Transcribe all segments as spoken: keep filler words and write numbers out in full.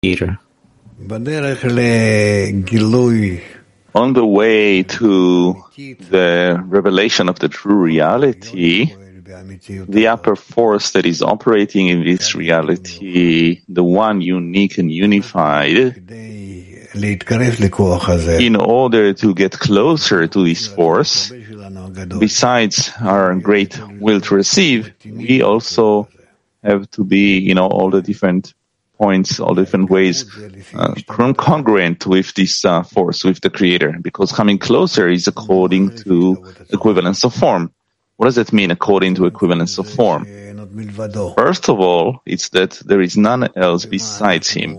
Creator. On the way to the revelation of the true reality, the upper force that is operating in this reality, the one unique and unified, in order to get closer to this force, besides our great will to receive, we also have to be, you know, all the different points, all different ways, uh, congruent with this uh, force, with the Creator, because coming closer is according to equivalence of form. What does that mean, according to equivalence of form? First of all, it's that there is none else besides Him.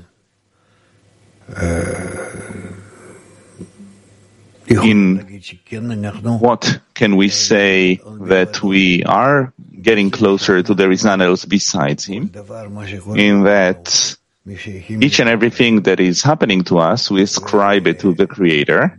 In what can we say that we are getting closer to there is none else besides Him? In that each and everything that is happening to us, we ascribe it to the Creator,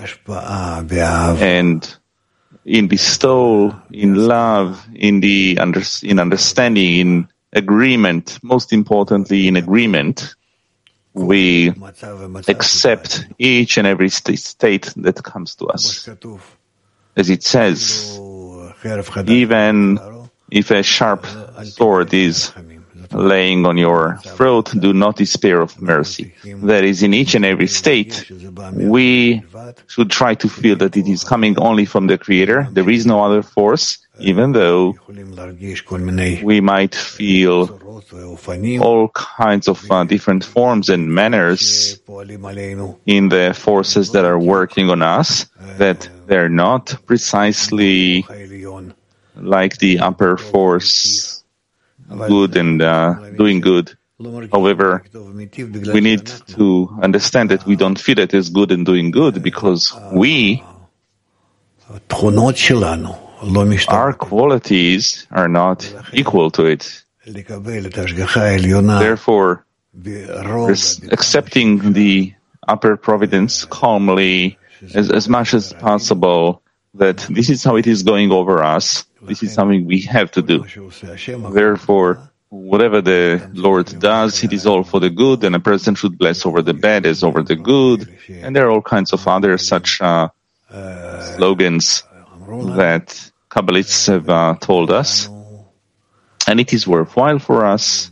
and in bestowal, in love, in the under, in understanding, in agreement, most importantly in agreement, we accept each and every st- state that comes to us. As it says, even if a sharp sword is laying on your throat, do not despair of mercy. That is, in each and every state, we should try to feel that it is coming only from the Creator. There is no other force, even though we might feel all kinds of uh, different forms and manners in the forces that are working on us, that they're not precisely like the upper force, good and uh, doing good. However, we need to understand that we don't feel it as good and doing good because we, our qualities are not equal to it. Therefore, accepting the upper providence calmly, as, as much as possible, that this is how it is going over us, this is something we have to do. Therefore, whatever the Lord does, it is all for the good, and a person should bless over the bad as over the good. And there are all kinds of other such uh, slogans that Kabbalists have uh, told us. And it is worthwhile for us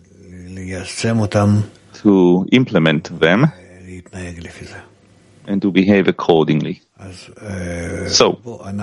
to implement them and to behave accordingly. So,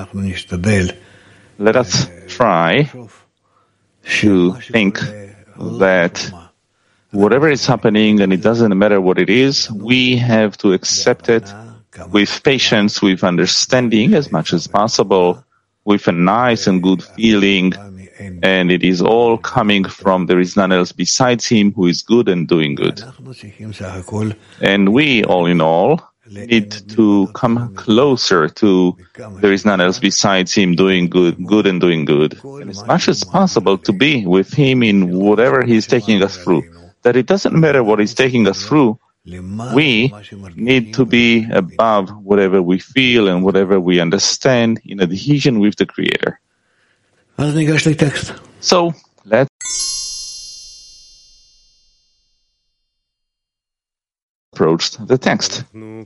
let us try to think that whatever is happening, and it doesn't matter what it is, we have to accept it with patience, with understanding as much as possible, with a nice and good feeling, and it is all coming from there is none else besides Him who is good and doing good. And we, all in all, need to come closer to there is none else besides Him doing good, good and doing good, and as much as possible to be with Him in whatever He is taking us through. That it doesn't matter what He's taking us through, we need to be above whatever we feel and whatever we understand in adhesion with the Creator. So, let's approach the text.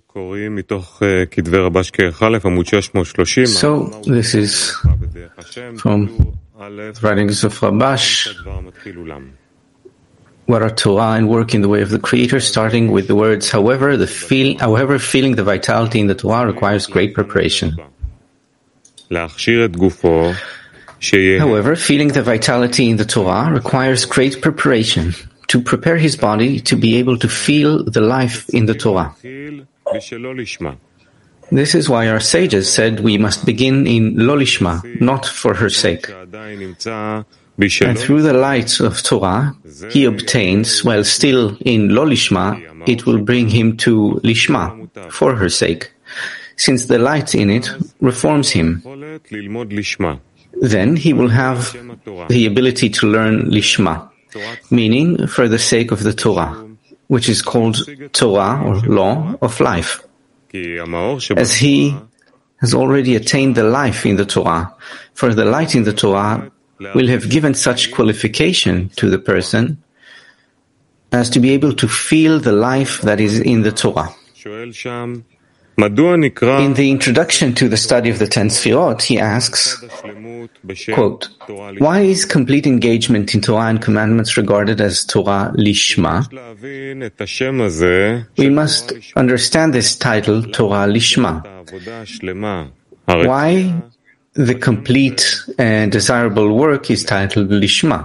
So, this is from the writings of Rabash, what are Torah and work in the way of the Creator, starting with the words, however, the feel, however, feeling the vitality in the Torah requires great preparation. However, feeling the vitality in the Torah requires great preparation to prepare his body to be able to feel the life in the Torah. This is why our sages said we must begin in Lo Lishma, not for her sake. And through the light of Torah, he obtains, while still in Lo Lishma, it will bring him to Lishma, for her sake, since the light in it reforms him. Then he will have the ability to learn Lishma, meaning for the sake of the Torah, which is called Torah, or law, of life. As he has already attained the life in the Torah, for the light in the Torah will have given such qualification to the person as to be able to feel the life that is in the Torah. In the introduction to the study of the ten Sfirot, he asks, quote, why is complete engagement in Torah and commandments regarded as Torah Lishma? We must understand this title, Torah Lishma. Why the complete and desirable work is titled Lishma?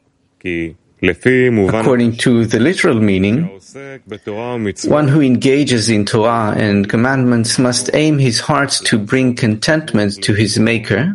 According to the literal meaning, one who engages in Torah and commandments must aim his heart to bring contentment to his Maker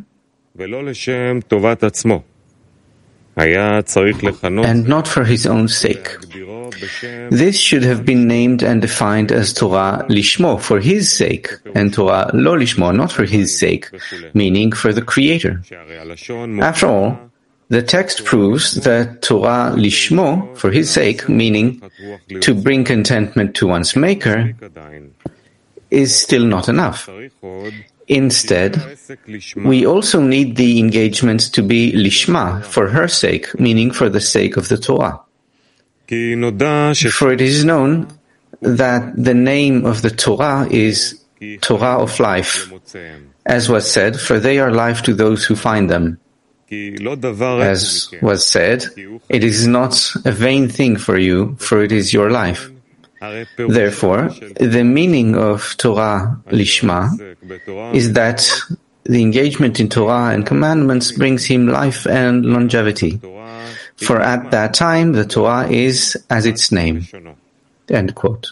and not for his own sake. This should have been named and defined as Torah Lishmo, for his sake, and Torah Lo Lishmo, not for his sake, meaning for the Creator. After all, the text proves that Torah Lishmo, for his sake, meaning to bring contentment to one's Maker, is still not enough. Instead, we also need the engagement to be Lishma, for her sake, meaning for the sake of the Torah. For it is known that the name of the Torah is Torah of life, as was said, for they are life to those who find them. As was said, it is not a vain thing for you, for it is your life. Therefore, the meaning of Torah Lishma is that the engagement in Torah and commandments brings him life and longevity. For at that time, the Torah is as its name. End quote.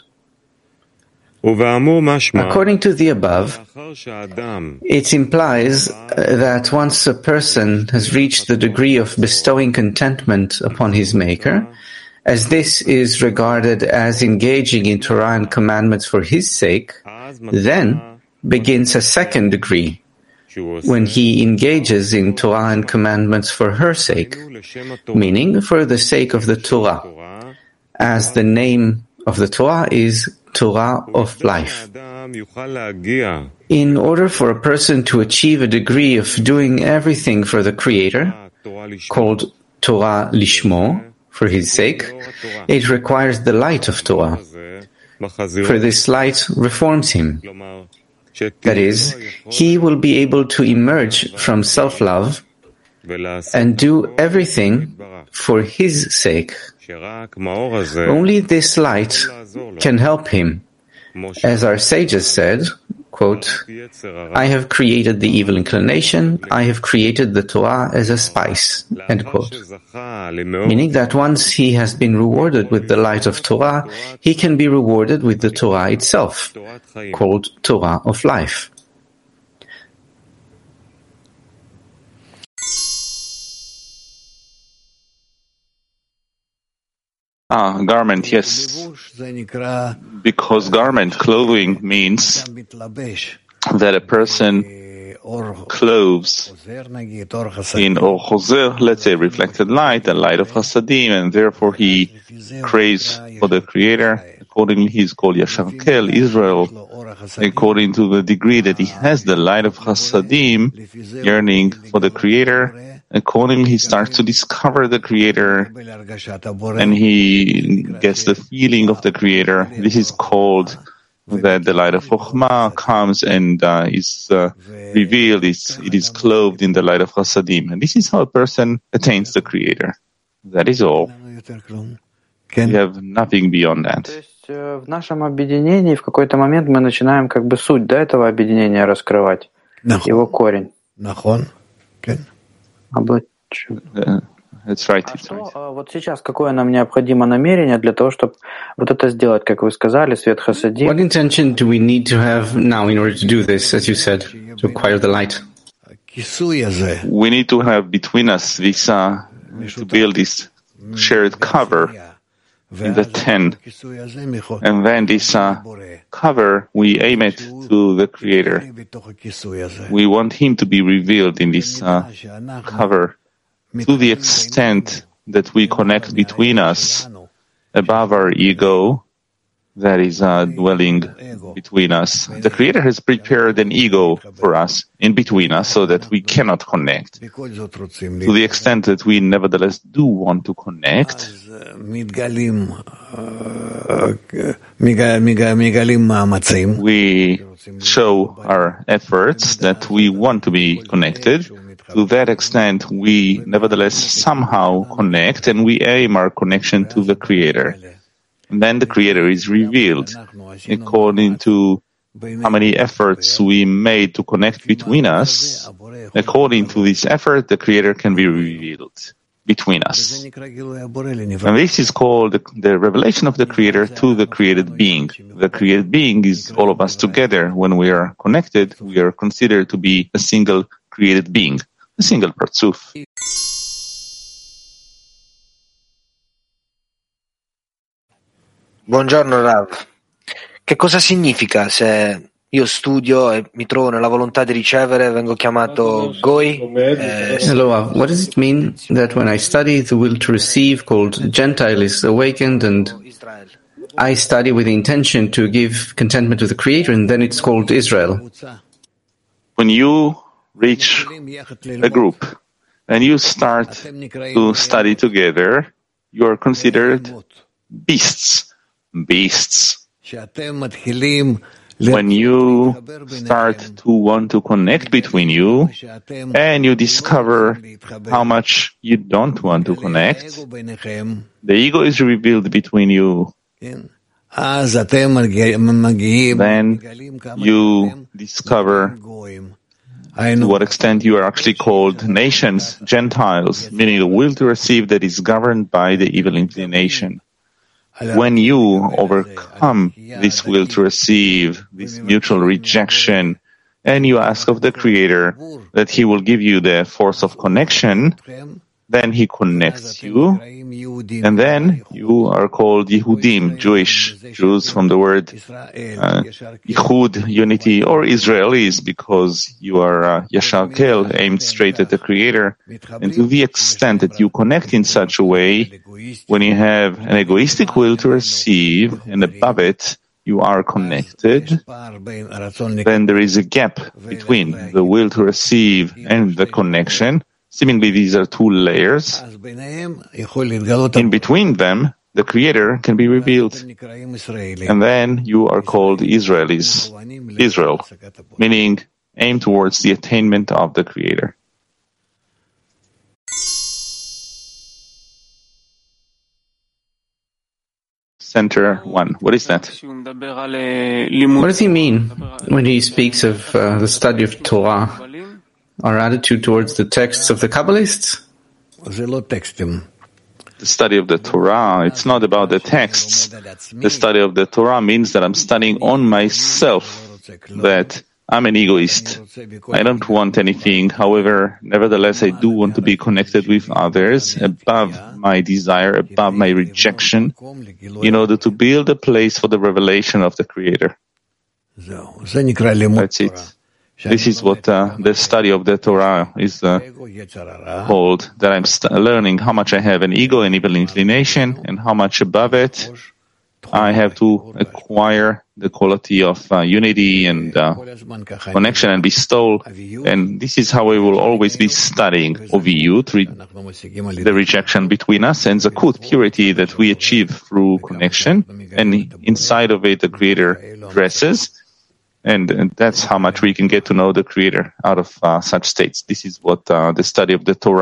According to the above, it implies that once a person has reached the degree of bestowing contentment upon his Maker, as this is regarded as engaging in Torah and commandments for his sake, then begins a second degree, when he engages in Torah and commandments for her sake, meaning for the sake of the Torah, as the name of the Torah is Torah of life. In order for a person to achieve a degree of doing everything for the Creator, called Torah Lishmo, for his sake, it requires the light of Torah. For this light reforms him. That is, he will be able to emerge from self-love and do everything for his sake. Only this light can help him. As our sages said, quote, I have created the evil inclination, I have created the Torah as a spice, end quote. Meaning that once he has been rewarded with the light of Torah, he can be rewarded with the Torah itself, called Torah of life. Ah, garment, yes. Because garment, clothing, means that a person clothes in Or Choser, let's say reflected light, the light of Hasadim, and therefore he craves for the Creator. Accordingly, he is called Yashar Kel, Israel, according to the degree that he has the light of Hasadim, yearning for the Creator. Accordingly, he starts to discover the Creator, and he gets the feeling of the Creator. This is called that the light of Chokhmah comes and uh, is uh, revealed, it's, it is clothed in the light of Chasadim. And this is how a person attains the Creator. That is all. We have nothing beyond that. В нашем объединении в какой-то момент мы начинаем как бы суть до этого объединения раскрывать, его корень. Uh, that's right, а it's что right. вот сейчас какое нам необходимо намерение для того, чтобы вот это сделать, как вы сказали, свет Хасадим? What intention do we need to have now in order to do this, as you said, to acquire the light? We need to have between us this, uh, to build this shared cover in the ten. And then this uh, cover, we aim it to the Creator. We want Him to be revealed in this uh, cover to the extent that we connect between us above our ego. that is uh, dwelling between us. The Creator has prepared an ego for us, in between us, so that we cannot connect. To the extent that we nevertheless do want to connect, we show our efforts that we want to be connected. To that extent, we nevertheless somehow connect, and we aim our connection to the Creator. And then the Creator is revealed according to how many efforts we made to connect between us. According to this effort, the Creator can be revealed between us. And this is called the, the revelation of the Creator to the created being. The created being is all of us together. When we are connected, we are considered to be a single created being, a single Parzuf. Buongiorno Rav. Che cosa significa se io studio e mi trovo nella volontà di ricevere, vengo chiamato Goi? Eh, Hello, Rav. What does it mean that when I study the will to receive, called Gentile, is awakened, and I study with the intention to give contentment to the Creator, and then it's called Israel? When you reach a group and you start to study together, you are considered beasts. Beasts. When you start to want to connect between you and you discover how much you don't want to connect, the ego is revealed between you. Then you discover to what extent you are actually called nations, Gentiles, meaning a will to receive that is governed by the evil inclination. When you overcome this will to receive, this mutual rejection, and you ask of the Creator that He will give you the force of connection, then He connects you, and then you are called Yehudim, Jewish, Jews from the word uh, Yehud, unity, or Israelis, because you are uh, Yashar Kel, aimed straight at the Creator. And to the extent that you connect in such a way, when you have an egoistic will to receive, and above it, you are connected, then there is a gap between the will to receive and the connection. Seemingly, these are two layers. In between them, the Creator can be revealed. And then you are called Israelis, Israel, meaning aim towards the attainment of the Creator. Center one. What is that? What does he mean when he speaks of uh, the study of Torah? Our attitude towards the texts of the Kabbalists? The study of the Torah, it's not about the texts. The study of the Torah means that I'm studying on myself, that I'm an egoist. I don't want anything. However, nevertheless, I do want to be connected with others above my desire, above my rejection, in order to build a place for the revelation of the Creator. That's it. This is what uh, the study of the Torah is uh, called, that I'm st- learning how much I have an ego and evil inclination, and how much above it I have to acquire the quality of uh, unity and uh, connection and bestowal. And this is how we will always be studying Oviyut, re- the rejection between us, and Zakut, purity that we achieve through connection. And inside of it, the Creator dresses. And, and that's how much we can get to know the Creator out of uh, such states. This is what uh, the study of the Torah.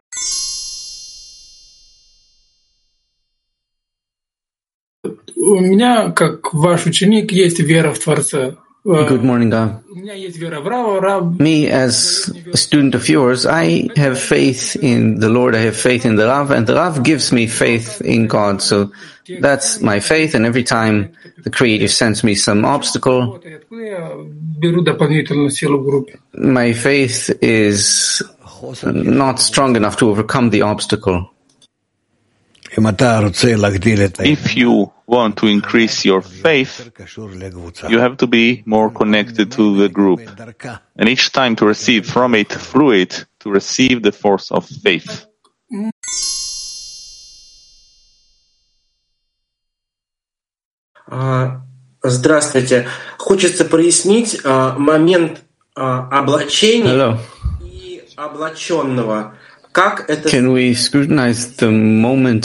Good morning, Rav. Me, as a student of yours, I have faith in the Lord, I have faith in the Rav, and the Rav gives me faith in God. So that's my faith, and every time the Creator sends me some obstacle, my faith is not strong enough to overcome the obstacle. If you want to increase your faith, you have to be more connected to the group, and each time to receive from it, through it, to receive the force of faith. Uh, Здравствуйте. Хочется прояснить момент облачения и облаченного. Как это Can we scrutinize the moment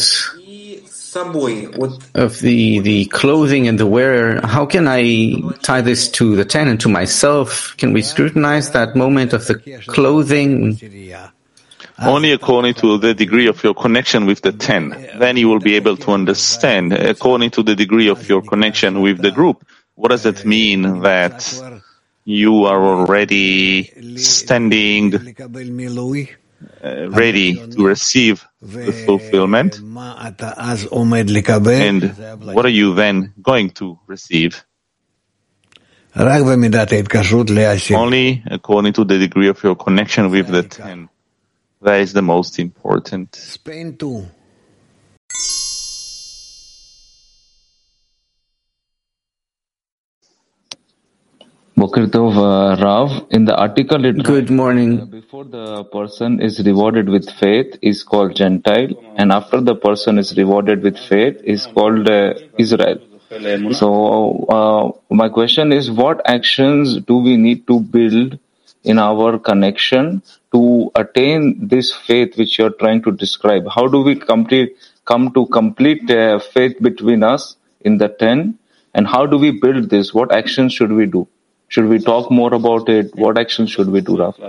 of the, the clothing and the wearer? How can I tie this to the ten and to myself? Can we scrutinize that moment of the clothing? Only according to the degree of your connection with the ten. Then you will be able to understand, according to the degree of your connection with the group. What does it mean that you are already standing, uh, ready to receive the fulfillment? And what are you then going to receive? Only according to the degree of your connection with the ten. That is the most important. Spain too. Boker Tov, uh, Rav, in the article it Good morning. Before the person is rewarded with faith is called Gentile, and after the person is rewarded with faith is called uh, Israel. So uh, my question is, what actions do we need to build in our connection to attain this faith which you are trying to describe? How do we complete, come to complete uh, faith between us in the ten? And how do we build this? What actions should we do? Should we talk more about it? What actions should we do, Rav?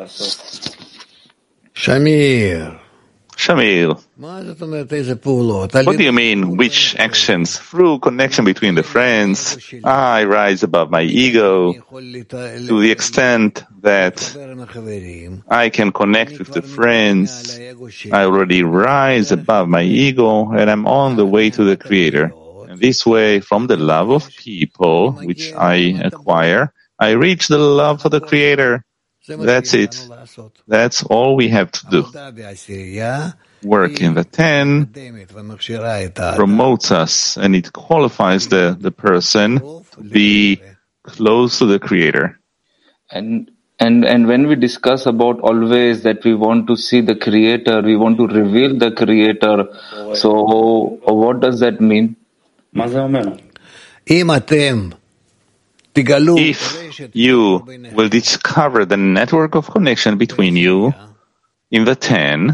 Shamir. Shamil, what do you mean, which actions? Through connection between the friends, I rise above my ego to the extent that I can connect with the friends. I already rise above my ego and I'm on the way to the Creator. And this way, from the love of people, which I acquire, I reach the love for the Creator. That's it. That's all we have to do. Work in the ten promotes us and it qualifies the, the person to be close to the Creator. And and and when we discuss about always that we want to see the Creator, we want to reveal the Creator. So what does that mean? If you will discover the network of connection between you in the ten,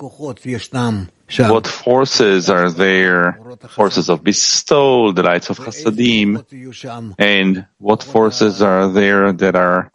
what forces are there? Forces of bestowal, the lights of Chasadim, and what forces are there that are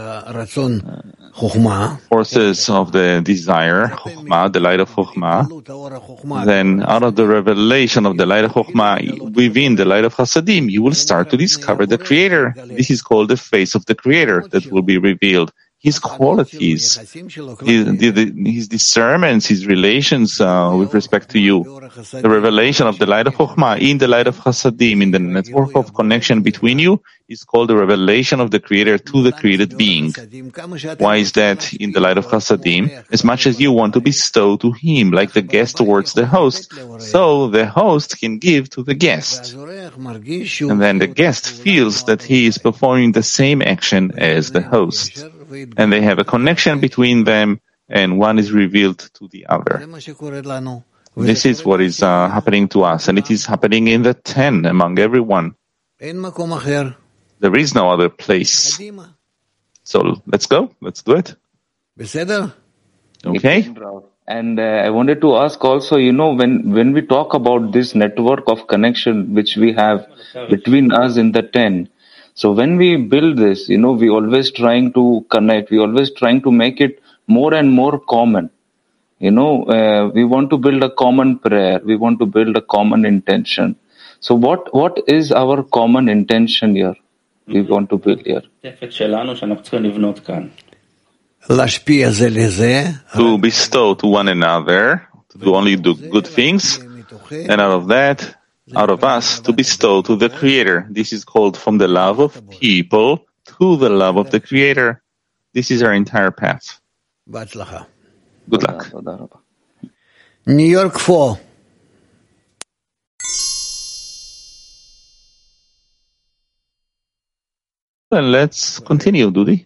uh, forces of the desire, Chokhmah, the light of Chokhmah. Then out of the revelation of the light of Chokhmah, within the light of Chasadim, you will start to discover the Creator. This is called the face of the Creator that will be revealed. His qualities, his, his discernments, his relations uh, with respect to you, the revelation of the light of Chokhmah in the light of Chasadim, in the network of connection between you, is called the revelation of the Creator to the created being. Why is that in the light of Chasadim? As much as you want to bestow to him, like the guest towards the host, so the host can give to the guest. And then the guest feels that he is performing the same action as the host. And they have a connection between them, and one is revealed to the other. This is what is uh, happening to us, and it is happening in the ten among everyone. There is no other place. So let's go. Let's do it. Okay. And uh, I wanted to ask also, you know, when, when we talk about this network of connection which we have between us in the ten, so when we build this, you know, we always trying to connect, we always trying to make it more and more common. You know, uh, we want to build a common prayer, we want to build a common intention. So what what is our common intention here? We want to build here. To bestow to one another, to do only do good things, and out of that, out of us, to bestow to the Creator. This is called from the love of people to the love of the Creator. This is our entire path. Good luck. New York four. Then let's continue, Dudi.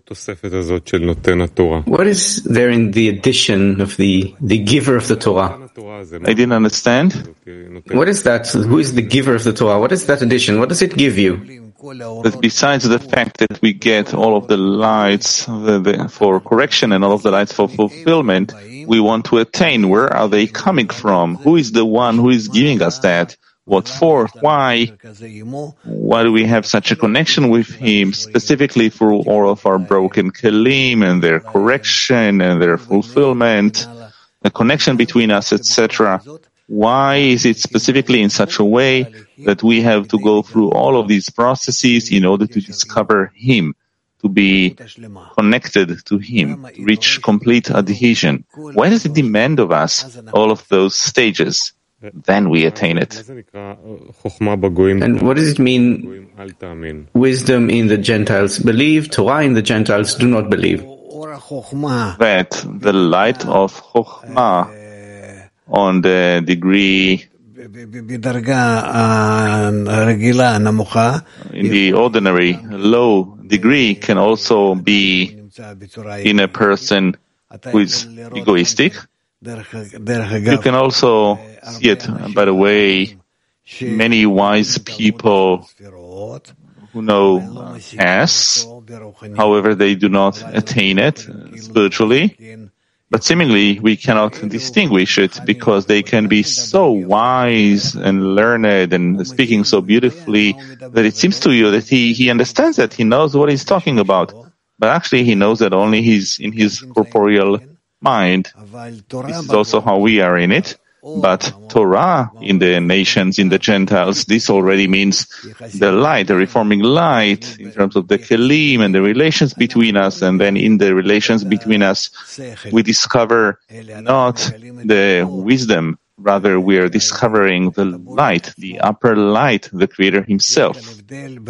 What is there in the addition of the, the giver of the Torah? I didn't understand. What is that? Who is the giver of the Torah? What is that addition? What does it give you? That besides the fact that we get all of the lights the, the, for correction and all of the lights for fulfillment, we want to attain. Where are they coming from? Who is the one who is giving us that? What for? Why? Why do we have such a connection with Him, specifically for all of our broken kelim and their correction and their fulfillment, the connection between us, et cetera? Why is it specifically in such a way that we have to go through all of these processes in order to discover Him, to be connected to Him, to reach complete adhesion? Why does it demand of us all of those stages? Then we attain it. And what does it mean, wisdom in the Gentiles believe, Torah in the Gentiles do not believe? That the light of Chokhmah on the degree, in the ordinary low degree, can also be in a person who is egoistic. You can also see it, by the way, many wise people who know S, however, they do not attain it spiritually. But seemingly, we cannot distinguish it because they can be so wise and learned and speaking so beautifully that it seems to you that he, he understands that, he knows what he's talking about. But actually, he knows that only he's in his corporeal mind. This is also how we are in it. But Torah in the nations, in the Gentiles, this already means the light, the reforming light, in terms of the kelim and the relations between us. And then in the relations between us, we discover not the wisdom, rather we are discovering the light, the upper light, the Creator Himself.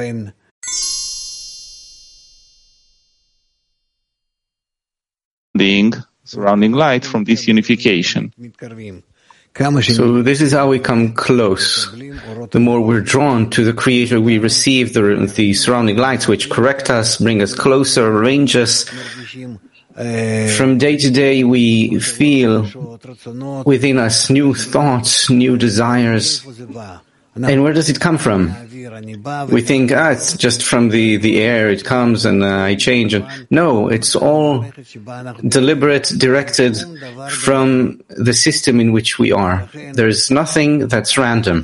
Being surrounding light from this unification. So this is how we come close. The more we're drawn to the Creator, we receive the, the surrounding lights which correct us, bring us closer, arrange us. From day to day, we feel within us new thoughts, new desires. And where does it come from? We think, ah, it's just from the, the air, it comes and uh, I change. No, it's all deliberate, directed from the system in which we are. There's nothing that's random.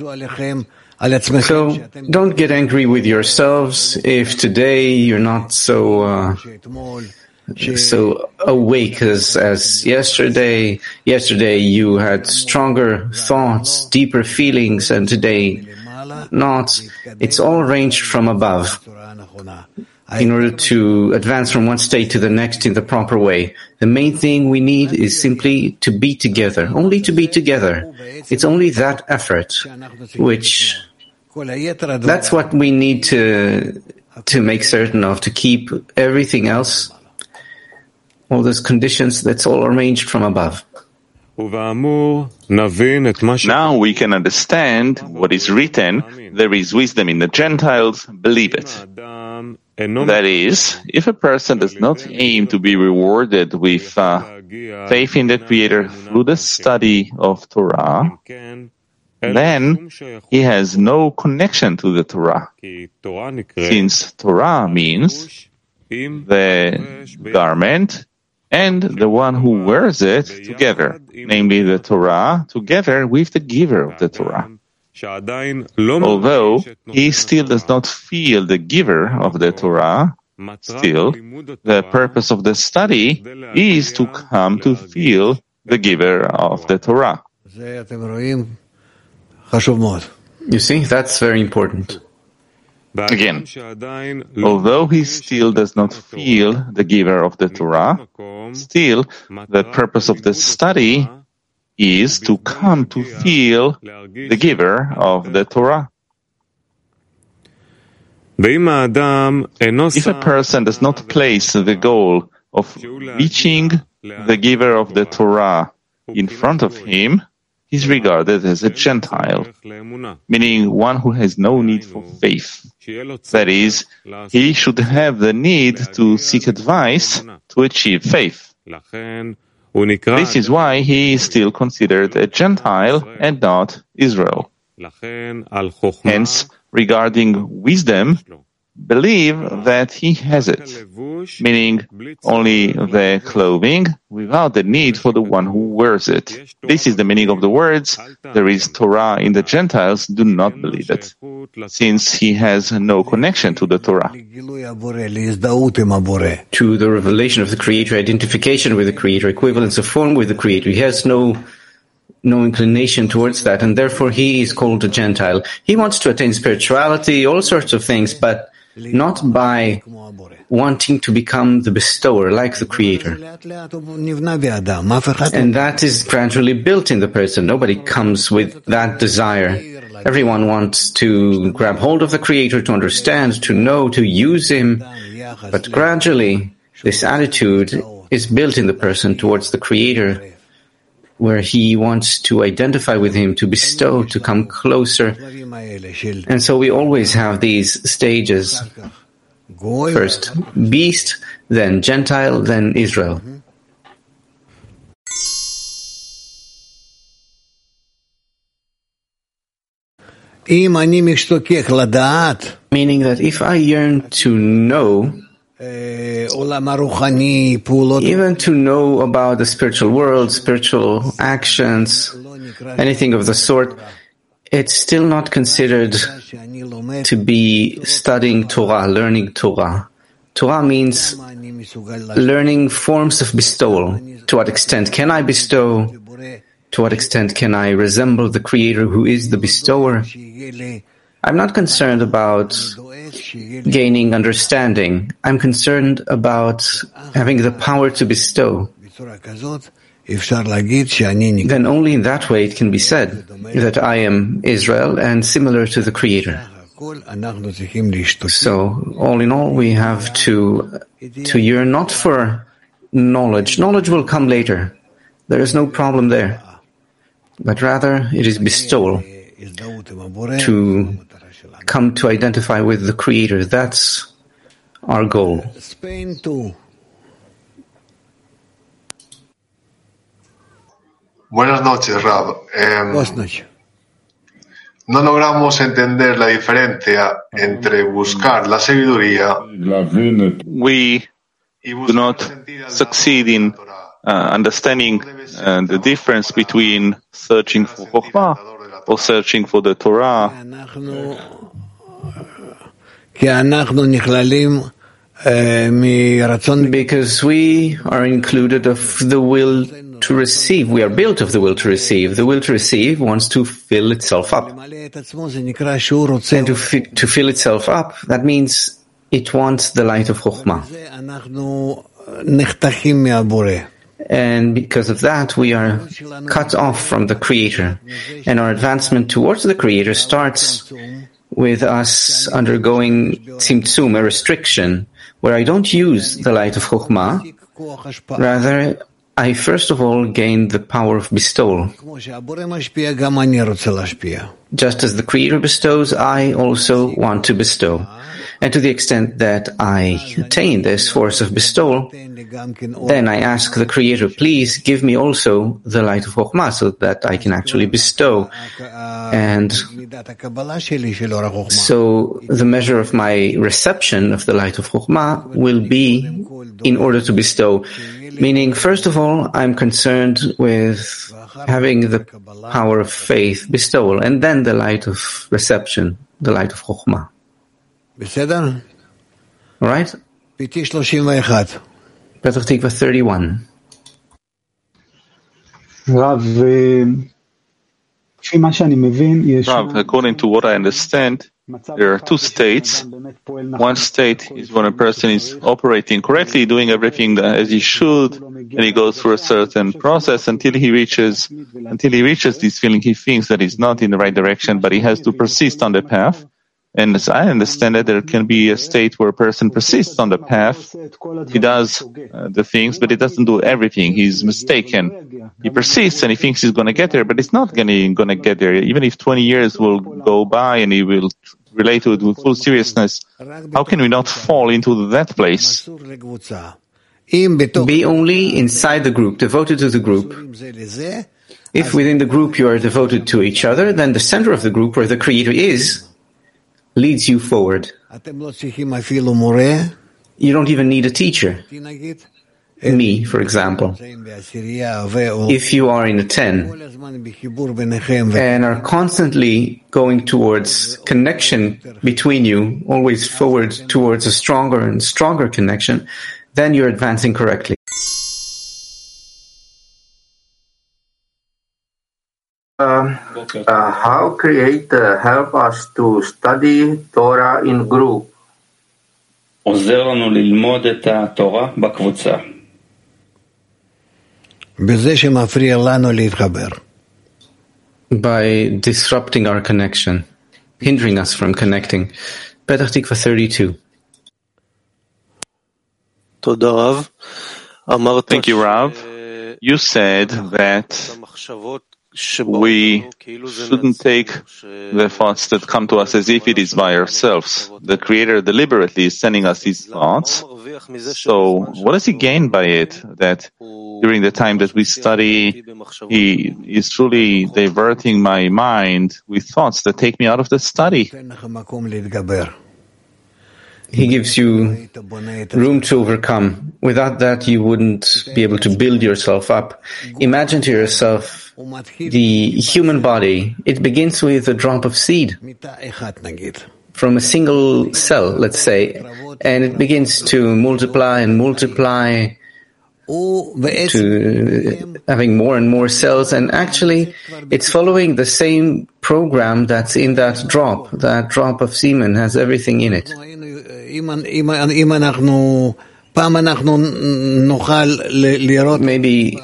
So don't get angry with yourselves if today you're not so uh, so awake as, as yesterday. Yesterday you had stronger thoughts, deeper feelings, and today not. It's all arranged from above in order to advance from one state to the next in the proper way. The main thing we need is simply to be together, only to be together. It's only that effort, which that's what we need to to make certain of, to keep everything else, all those conditions, that's all arranged from above. Now we can understand what is written. There is wisdom in the Gentiles, believe it. That is, if a person does not aim to be rewarded with uh, faith in the Creator through the study of Torah, then he has no connection to the Torah. Since Torah means the garment and the one who wears it together, namely the Torah, together with the giver of the Torah. Although he still does not feel the giver of the Torah, still, the purpose of the study is to come to feel the giver of the Torah. You see, that's very important. Again, although he still does not feel the giver of the Torah, still the purpose of the study is to come to feel the giver of the Torah. If a person does not place the goal of reaching the giver of the Torah in front of him, he's regarded as a Gentile, meaning one who has no need for faith. That is, he should have the need to seek advice to achieve faith. This is why he is still considered a Gentile and not Israel. Hence, regarding wisdom, believe that he has it, meaning only the clothing without the need for the one who wears it. This is the meaning of the words, there is Torah in the Gentiles, do not believe it, since he has no connection to the Torah. To the revelation of the Creator, identification with the Creator, equivalence of form with the Creator. He has no no inclination towards that, and therefore he is called a Gentile. He wants to attain spirituality, all sorts of things, but not by wanting to become the bestower like the Creator. And that is gradually built in the person. Nobody comes with that desire. Everyone wants to grab hold of the Creator, to understand, to know, to use Him. But gradually, this attitude is built in the person towards the Creator, where he wants to identify with Him, to bestow, to come closer. And so we always have these stages. First beast, then Gentile, then Israel. Meaning that if I yearn to know, even to know about the spiritual world, spiritual actions, anything of the sort, it's still not considered to be studying Torah, learning Torah. Torah means learning forms of bestowal. To what extent can I bestow? To what extent can I resemble the Creator who is the bestower? I'm not concerned about gaining understanding. I'm concerned about having the power to bestow. Then only in that way it can be said that I am Israel and similar to the Creator. So, all in all, we have to, to yearn not for knowledge. Knowledge will come later. There is no problem there. But rather, it is bestowal. To come to identify with the Creator. That's our goal. Spain too. Buenas noches, Rab. Eh, Buenas noches. No logramos entender la diferencia entre buscar la sabiduría. We do not succeed in uh, understanding uh, the difference between searching for Chokhmah or searching for the Torah. Because we are included of the will to receive. We are built of the will to receive. The will to receive wants to fill itself up. And to, fi- to fill itself up, that means it wants the light of Chokhmah. And because of that, we are cut off from the Creator. And our advancement towards the Creator starts with us undergoing tzimtzum, a restriction, where I don't use the light of Chokhmah. Rather, I first of all gain the power of bestowal. Just as the Creator bestows, I also want to bestow. And to the extent that I attain this force of bestowal, then I ask the Creator, please give me also the light of Chokhmah so that I can actually bestow. And so the measure of my reception of the light of Chokhmah will be in order to bestow. Meaning, first of all, I'm concerned with having the power of faith, bestowal, and then the light of reception, the light of Chokhmah. All right? Petach Tikva thirty-one. Rav, according to what I understand, there are two states. One state is when a person is operating correctly, doing everything as he should, and he goes through a certain process until he reaches until he reaches this feeling. He thinks that he's not in the right direction, but he has to persist on the path. And as I understand it, there can be a state where a person persists on the path. He does uh, the things, but he doesn't do everything. He's mistaken. He persists and he thinks he's going to get there, but he's not going to get there. Even if twenty years will go by and he will relate to it with full seriousness, how can we not fall into that place? Be only inside the group, devoted to the group. If within the group you are devoted to each other, then the center of the group, where the Creator is, leads you forward. You don't even need a teacher. Me, for example. If you are in a ten and are constantly going towards connection between you, always forward towards a stronger and stronger connection, then you're advancing correctly. Uh, uh, how Creator help us to study Torah in group? עוזר לנו ללמוד את התורה בקבוצה. בזה שמפריע לנו להתחבר. By disrupting our connection, hindering us from connecting. Petach Tikva thirty-two. Thank you, Rav. You said that we shouldn't take the thoughts that come to us as if it is by ourselves. The Creator deliberately is sending us these thoughts. So what does He gain by it? That during the time that we study, He is truly diverting my mind with thoughts that take me out of the study. He gives you room to overcome. Without that, you wouldn't be able to build yourself up. Imagine to yourself the human body. It begins with a drop of seed from a single cell, let's say, and it begins to multiply and multiply to having more and more cells, and actually it's following the same program that's in that drop. That drop of semen has everything in it. Maybe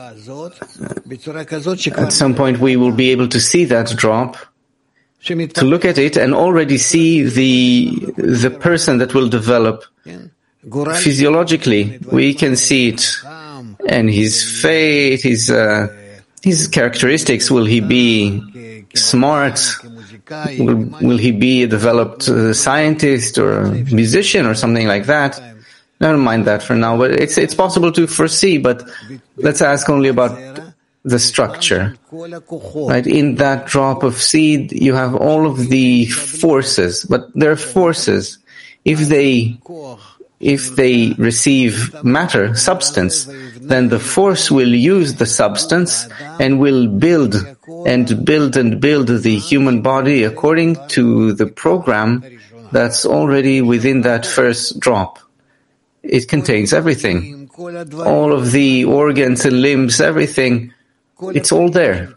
at some point we will be able to see that drop, to look at it and already see the the person that will develop physiologically. We can see it, and his fate, his uh, his characteristics. Will he be smart? Will, will he be a developed uh, scientist or a musician or something like that? Never mind that for now, but it's it's possible to foresee, but let's ask only about the structure. Right? In that drop of seed, you have all of the forces, but they're forces. If they if they receive matter, substance, then the force will use the substance and will build and build and build the human body according to the program that's already within that first drop. It contains everything. All of the organs and limbs, everything, it's all there.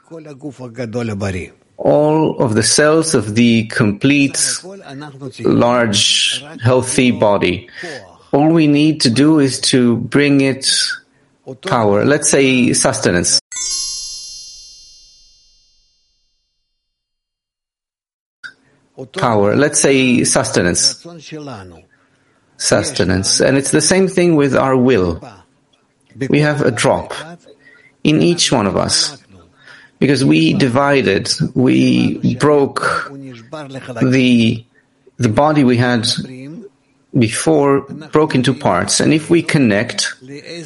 All of the cells of the complete, large, healthy body. All we need to do is to bring it power. Let's say sustenance. Power. Let's say sustenance. Sustenance. And it's the same thing with our will. We have a drop in each one of us. Because we divided, we broke the, the body we had before, broke into parts. And if we connect,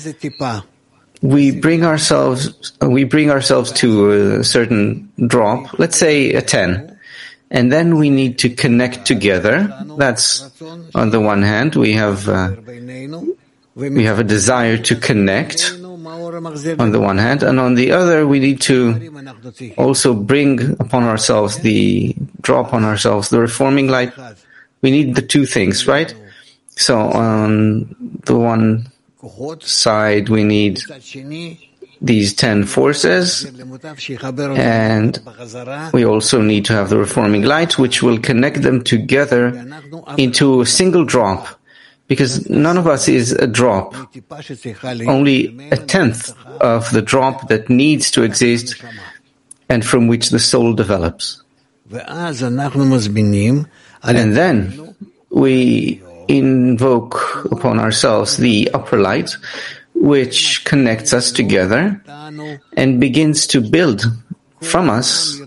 we bring ourselves, we bring ourselves to a certain drop, let's say a ten. And then we need to connect together. That's on the one hand, we have uh, we have a desire to connect on the one hand, and on the other, we need to also bring upon ourselves the draw upon ourselves the reforming light. We need the two things, right? So on the one side, we need these ten forces, and we also need to have the reforming light, which will connect them together into a single drop, because none of us is a drop, only a tenth of the drop that needs to exist and from which the soul develops. And then we invoke upon ourselves the upper light, which connects us together and begins to build from us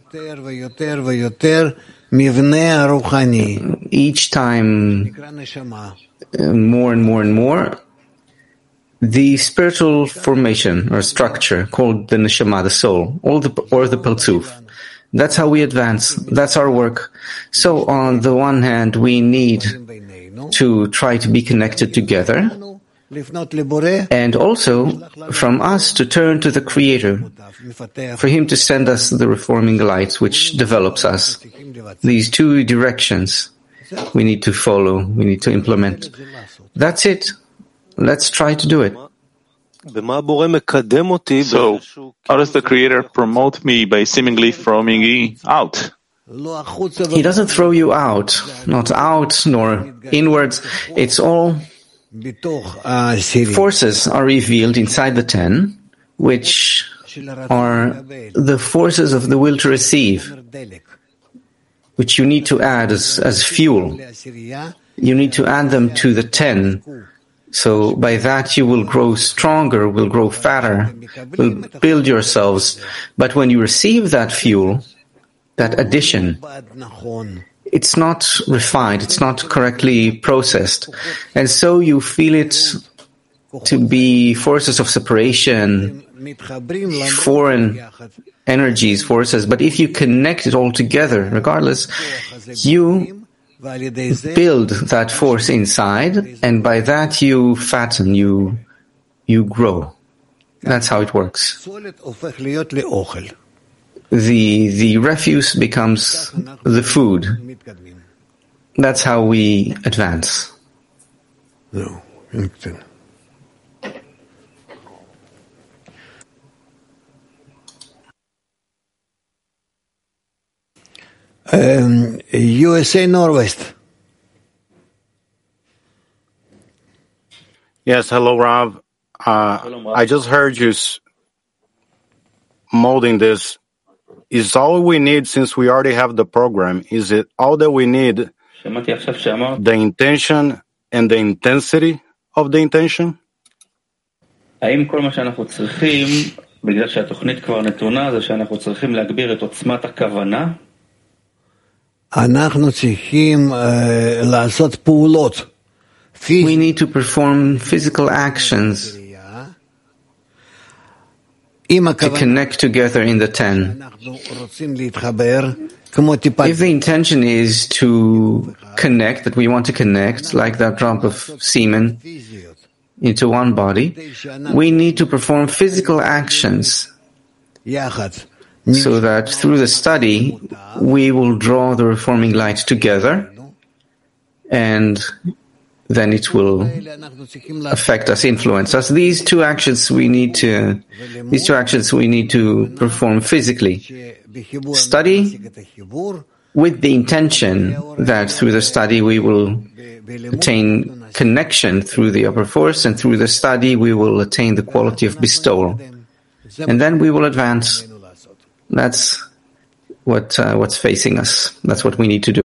each time uh, more and more and more the spiritual formation or structure called the neshama, the soul, or the, or the Partzuf. That's how we advance. That's our work. So on the one hand, we need to try to be connected together, and also from us to turn to the Creator, for Him to send us the reforming light which develops us. These two directions we need to follow, we need to implement. That's it. Let's try to do it. So, how does the Creator promote me by seemingly throwing me out? He doesn't throw you out, not out nor inwards. It's all forces are revealed inside the ten, which are the forces of the will to receive, which you need to add as, as fuel. You need to add them to the ten. So by that you will grow stronger, will grow fatter, will build yourselves. But when you receive that fuel, that addition, it's not refined, it's not correctly processed. And so you feel it to be forces of separation, foreign energies, forces. But if you connect it all together, regardless, you build that force inside, and by that you fatten, you you grow. That's how it works. The the refuse becomes the food. That's how we advance. No. Um, U S A Northwest. Yes, hello, Rav. Uh, hello, I just heard you s- molding this. Is all we need, since we already have the program, is it all that we need, the intention and the intensity of the intention? האם כל מה שאנחנו צריכים, בגלל שהתוכנית כבר נתונה, זה שאנחנו צריכים להגביר את עוצמת הכוונה? אנחנו צריכים לעשות פעולות. We need to perform physical actions to connect together in the ten. If the intention is to connect, that we want to connect, like that drop of semen into one body, we need to perform physical actions so that through the study we will draw the reforming light together, and then it will affect us, influence us. These two actions we need to, these two actions we need to perform physically. Study with the intention that through the study we will attain connection through the upper force, and through the study we will attain the quality of bestowal. And then we will advance. That's what uh, what's facing us. That's what we need to do.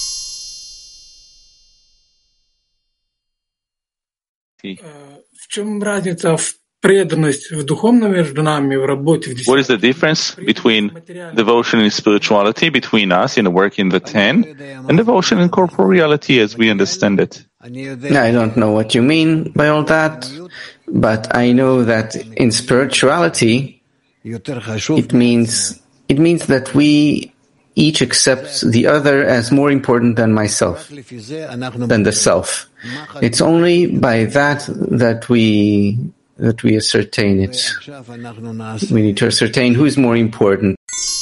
What is the difference between devotion and spirituality, between us in the work in the ten, and devotion and corporeality as we understand it? I don't know what you mean by all that, but I know that in spirituality, it means it means that we each accept the other as more important than myself, than the self. It's only by that that we that we ascertain it. We need to ascertain who is more important.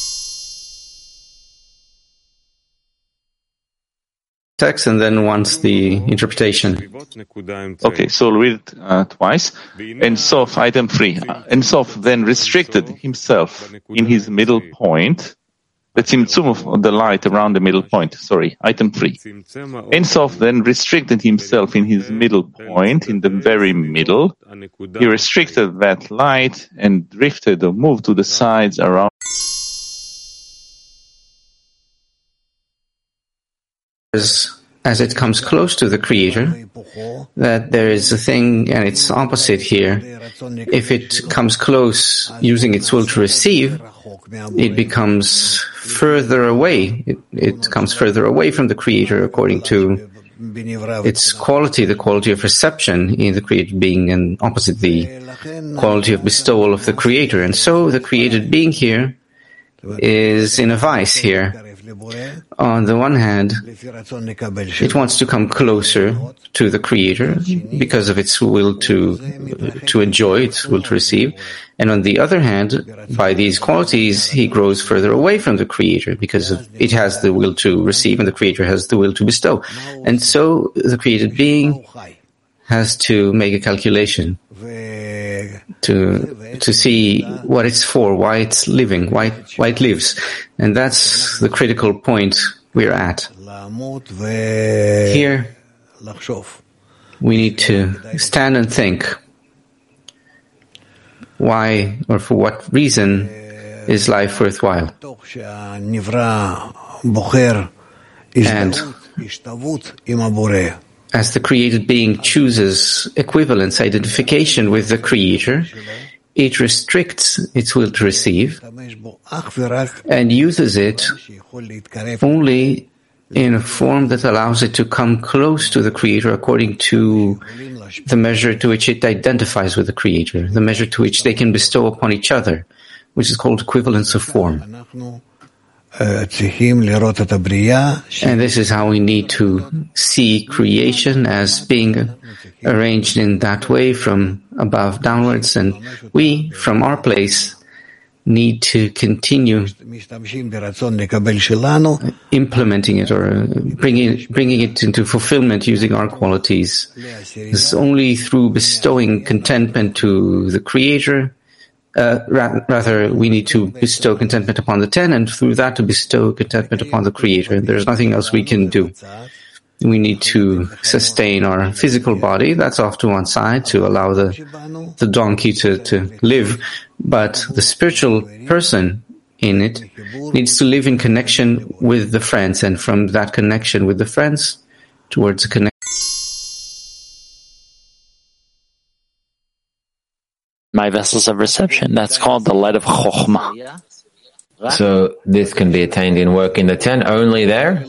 Text and then once the interpretation. Okay, so we'll read it uh, twice. Ein Sof, item three. Ein Sof then restricted himself in his middle point, the tzimtzum of the light around the middle point. Sorry, item three. Ein Sof then restricted himself in his middle point, in the very middle. He restricted that light and drifted or moved to the sides around as, as it comes close to the Creator, that there is a thing and its opposite here. If it comes close using its will to receive, it becomes further away. It, it comes further away from the Creator according to its quality, the quality of reception in the created being, and opposite the quality of bestowal of the Creator. And so the created being here is in a vice here. On the one hand, it wants to come closer to the Creator because of its will to to enjoy, its will to receive. And on the other hand, by these qualities, he grows further away from the Creator because of, it has the will to receive and the Creator has the will to bestow. And so the created being has to make a calculation to to see what it's for, why it's living, why, why it lives. And that's the critical point we're at. Here, we need to stand and think. Why or for what reason is life worthwhile? And as the created being chooses equivalence, identification with the Creator, it restricts its will to receive and uses it only in a form that allows it to come close to the Creator according to the measure to which it identifies with the Creator, the measure to which they can bestow upon each other, which is called equivalence of form. And this is how we need to see creation as being arranged in that way from above downwards, and we, from our place, need to continue implementing it or bringing, bringing it into fulfillment using our qualities. It's only through bestowing contentment to the Creator. Uh, ra- rather, we need to bestow contentment upon the ten, and through that to bestow contentment upon the Creator. There's nothing else we can do. We need to sustain our physical body. That's off to one side to allow the the donkey to, to live. But the spiritual person in it needs to live in connection with the friends, and from that connection with the friends towards a connection. My vessels of reception. That's called the light of Chokhmah. So this can be attained in work in the ten only there?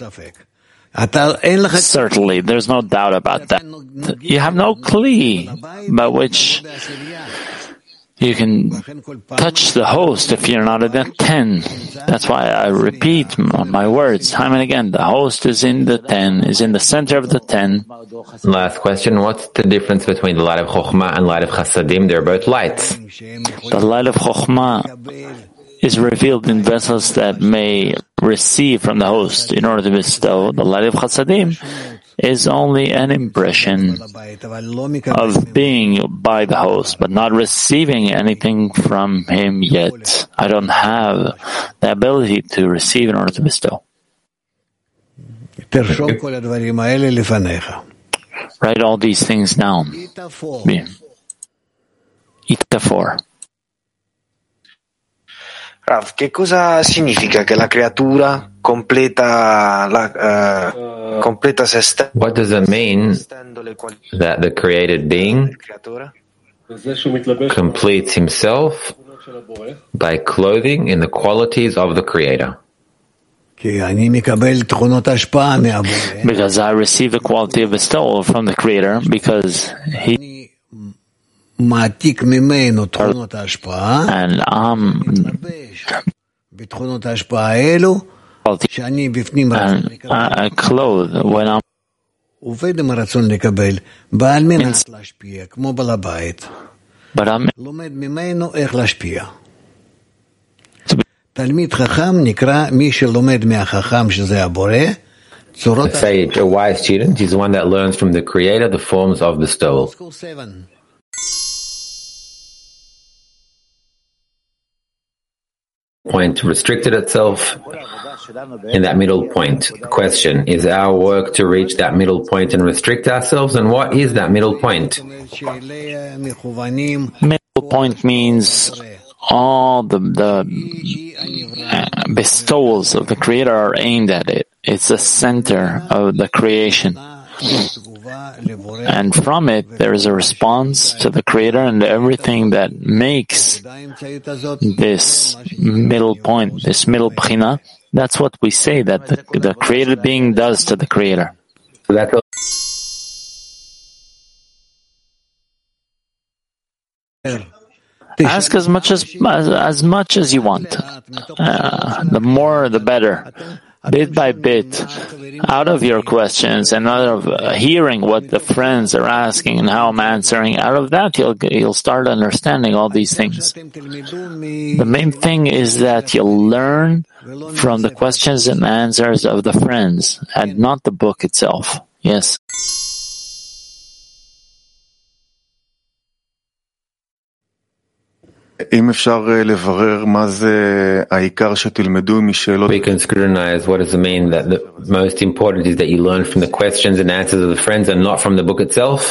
Certainly, there's no doubt about that. You have no kli by which you can touch the host if you're not at that ten. That's why I repeat my words time and again. The host is in the ten, is in the center of the ten. Last question. What's the difference between the light of Chokhmah and light of Chasadim? They're both lights. The light of Chokhmah is revealed in vessels that may receive from the host in order to bestow. The light of Chasadim is only an impression of being by the host, but not receiving anything from him yet. I don't have the ability to receive in order to bestow. Write all these things down. Itafor. Rav, che cosa significa che la creatura completa la, uh, completa se stessa? What does it mean that the created being completes himself by clothing in the qualities of the Creator? Because I receive the quality of bestowal from the Creator, because He and I'm and I clothe when I'm in, but I'm a sage, a wise student, is one that learns from the Creator the forms of bestowal. Point restricted itself in that middle point. The question is our work to reach that middle point and restrict ourselves, and what is that middle point? Middle point means all the, the uh, bestowals of the Creator are aimed at it. It's the center of the creation. And from it, there is a response to the Creator, and everything that makes this middle point, this middle bchina, that's what we say that the, the created being does to the Creator. Ask as much as as, as much as you want. Uh, the more, the better. Bit by bit, out of your questions and out of uh, hearing what the friends are asking and how I'm answering, out of that you'll you'll start understanding all these things. The main thing is that you'll learn from the questions and answers of the friends and not the book itself. Yes. We can scrutinize what does it mean that the most important is that you learn from the questions and answers of the friends and not from the book itself?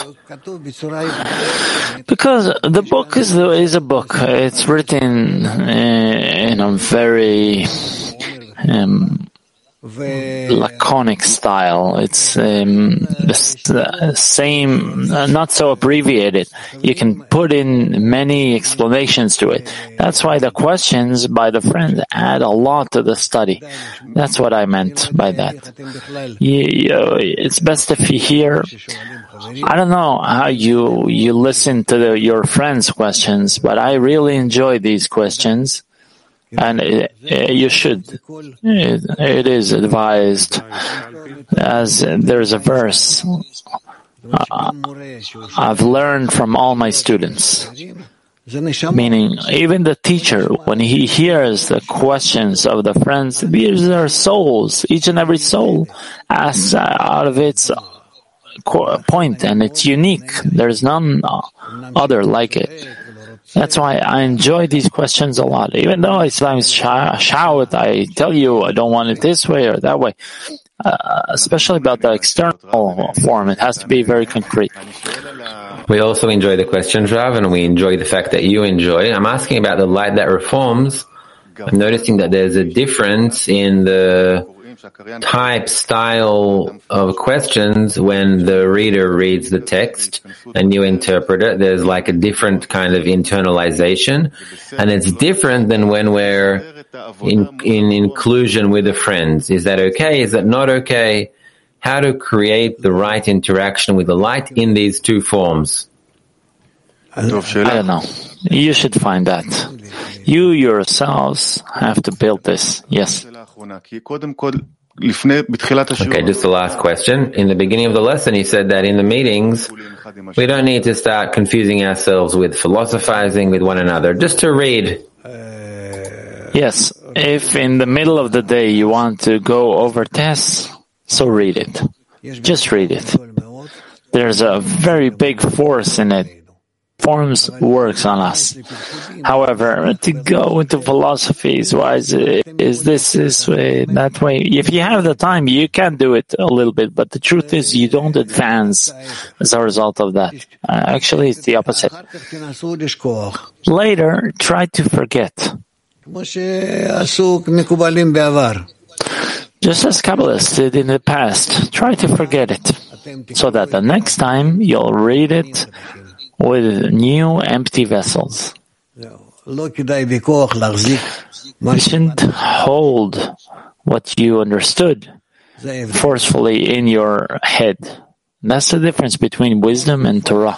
Because the book is the, is a book. It's written in a very um, laconic style. It's um, the same, uh, not so abbreviated. You can put in many explanations to it. That's why the questions by the friends add a lot to the study. That's what I meant by that. You, you, it's best if you hear. I don't know how you you listen to the, your friends' questions, but I really enjoy these questions. And it, it, you should. It, it is advised, as there's a verse, uh, I've learned from all my students. Meaning, even the teacher, when he hears the questions of the friends, these are souls. Each and every soul asks out of its point, and it's unique. There's none other like it. That's why I enjoy these questions a lot. Even though I sometimes shout, I tell you I don't want it this way or that way. Uh, especially about the external form, it has to be very concrete. We also enjoy the questions, Rav, and we enjoy the fact that you enjoy. I'm asking about the light that reforms. I'm noticing that there's a difference in the type, style of questions when the reader reads the text and you interpret it. There's like a different kind of internalization, and it's different than when we're in, in inclusion with the friends. Is that okay? Is that not okay? How to create the right interaction with the light in these two forms? I don't know. You should find that. You yourselves have to build this. Yes. Okay, just the last question. In the beginning of the lesson, he said that in the meetings, we don't need to start confusing ourselves with philosophizing with one another, just to read. Yes, if in the middle of the day you want to go over tests, so read it. Just read it. There's a very big force in it. Forms works on us. However, to go into philosophies, why is, it, is this this way, that way? If you have the time, you can do it a little bit, but the truth is you don't advance as a result of that. Uh, actually, it's the opposite. Later, try to forget. Just as Kabbalists did in the past, try to forget it, so that the next time you'll read it with new empty vessels. You shouldn't hold what you understood forcefully in your head. That's the difference between wisdom and Torah.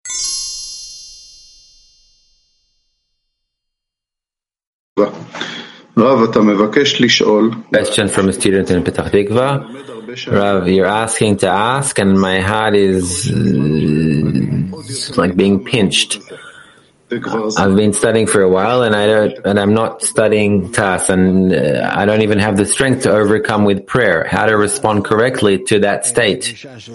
Question from a student in Petach Tikva. Rav, you're asking to ask, and my heart is uh, like being pinched. I've been studying for a while, and I don't, and I'm not studying Tas, and uh, I don't even have the strength to overcome with prayer. How to respond correctly to that state?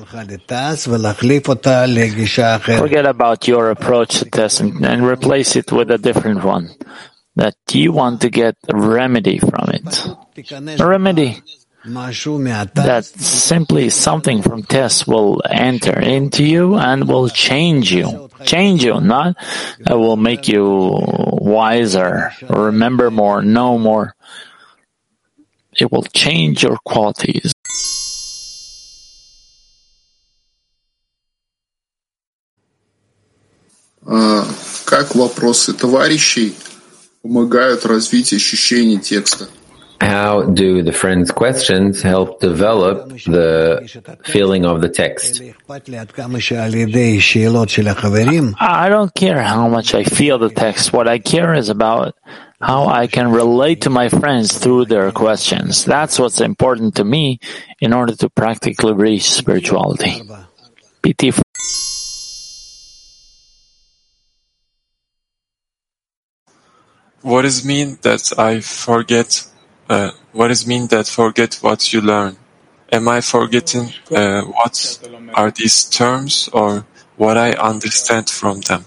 Forget about your approach to Tas and, and replace it with a different one. That you want to get a remedy from it. A remedy. That simply something from tests will enter into you and will change you. Change you, not that will make you wiser, remember more, know more. it will change your qualities. Как вопросы товарищей помогают развить ощущение текста? How do the friends' questions help develop the feeling of the text? I don't care how much I feel the text. What I care is about how I can relate to my friends through their questions. That's what's important to me in order to practically reach spirituality. P T. What does it mean that I forget? Uh, what does it mean that forget what you learn? Am I forgetting uh, what are these terms or what I understand from them?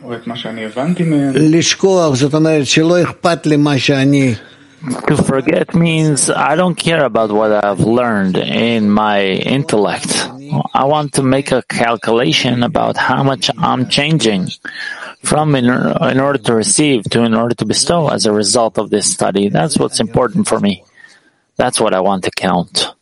To forget means I don't care about what I've learned in my intellect. I want to make a calculation about how much I'm changing from in, in order to receive to in order to bestow as a result of this study. That's what's important for me. That's what I want to count.